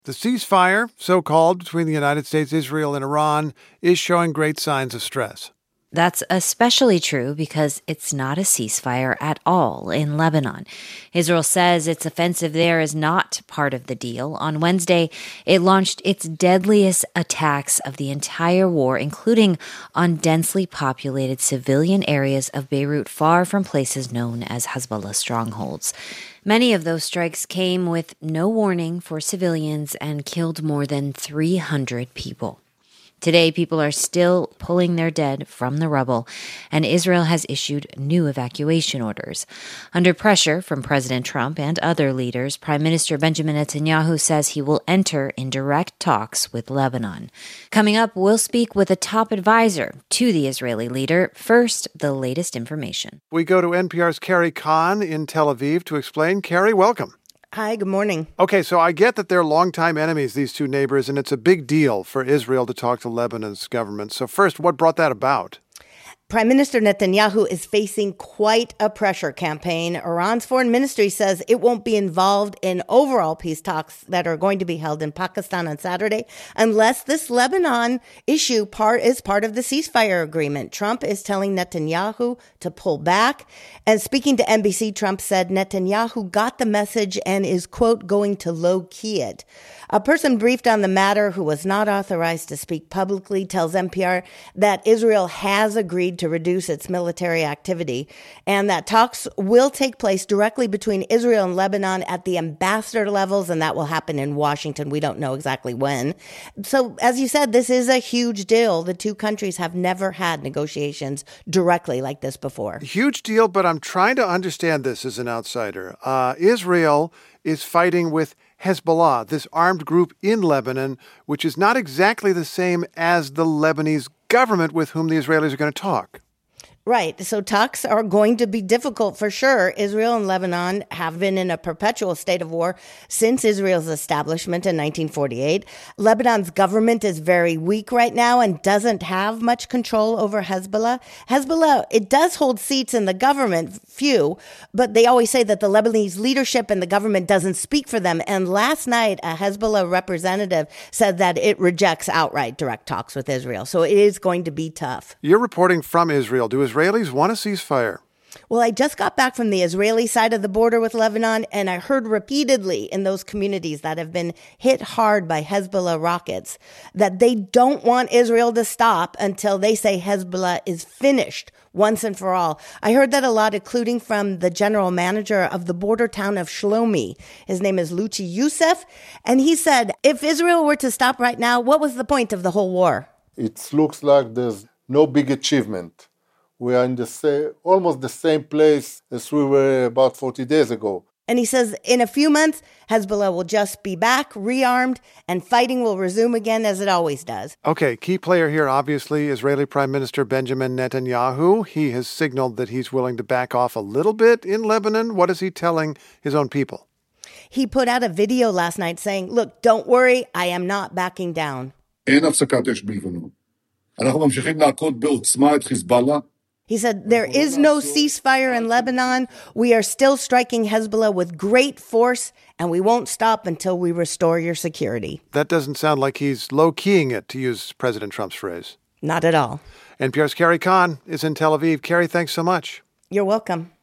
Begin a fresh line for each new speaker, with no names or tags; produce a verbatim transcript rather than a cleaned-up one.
The ceasefire, so-called, between the United States, Israel, and Iran is showing great signs of stress.
That's especially true because it's not a ceasefire at all in Lebanon. Israel says its offensive there is not part of the deal. On Wednesday, it launched its deadliest attacks of the entire war, including on densely populated civilian areas of Beirut, far from places known as Hezbollah strongholds. Many of those strikes came with no warning for civilians and killed more than three hundred people. Today, people are still pulling their dead from the rubble, and Israel has issued new evacuation orders. Under pressure from President Trump and other leaders, Prime Minister Benjamin Netanyahu says he will enter in direct talks with Lebanon. Coming up, we'll speak with a top advisor to the Israeli leader. First, the latest information.
We go to N P R's Carrie Kahn in Tel Aviv to explain. Carrie, welcome.
Hi, good morning.
Okay, so I get that they're longtime enemies, these two neighbors, and it's a big deal for Israel to talk to Lebanon's government. So first, what brought that about?
Prime Minister Netanyahu is facing quite a pressure campaign. Iran's foreign ministry says it won't be involved in overall peace talks that are going to be held in Pakistan on Saturday unless this Lebanon issue part is part of the ceasefire agreement. Trump is telling Netanyahu to pull back. And speaking to N B C, Trump said Netanyahu got the message and is, quote, going to low-key it. A person briefed on the matter who was not authorized to speak publicly tells N P R that Israel has agreed to reduce its military activity and that talks will take place directly between Israel and Lebanon at the ambassador levels, and that will happen in Washington. We don't know exactly when. So, as you said, this is a huge deal. The two countries have never had negotiations directly like this before.
Huge deal, but I'm trying to understand this as an outsider. Uh, Israel is fighting with Hezbollah, this armed group in Lebanon, which is not exactly the same as the Lebanese government with whom the Israelis are going to talk.
Right. So talks are going to be difficult for sure. Israel and Lebanon have been in a perpetual state of war since Israel's establishment in nineteen forty-eight. Lebanon's government is very weak right now and doesn't have much control over Hezbollah. Hezbollah, it does hold seats in the government, few, but they always say that the Lebanese leadership and the government doesn't speak for them. And last night, a Hezbollah representative said that it rejects outright direct talks with Israel. So it is going to be tough.
You're reporting from Israel. Do Israelis want a ceasefire?
Well, I just got back from the Israeli side of the border with Lebanon, and I heard repeatedly in those communities that have been hit hard by Hezbollah rockets that they don't want Israel to stop until they say Hezbollah is finished once and for all. I heard that a lot, including from the general manager of the border town of Shlomi. His name is Luchi Youssef, and he said, if Israel were to stop right now, what was the point of the whole war?
It looks like there's no big achievement. We are in the same, almost the same place as we were about forty days ago.
And he says in a few months, Hezbollah will just be back, rearmed, and fighting will resume again as it always does.
Okay, key player here, obviously, Israeli Prime Minister Benjamin Netanyahu. He has signaled that he's willing to back off a little bit in Lebanon. What is he telling his own people?
He put out a video last night saying, look, don't worry, I am not backing down.
אין הפסקת אש בלבנון. אנחנו ממשיכים להכות בעוצמה את חיזבאללה.
He said, there is no ceasefire in Lebanon. We are still striking Hezbollah with great force, and we won't stop until we restore your security.
That doesn't sound like he's low-keying it, to use President Trump's phrase.
Not at all.
N P R's Carrie Kahn is in Tel Aviv. Carrie, thanks so much.
You're welcome.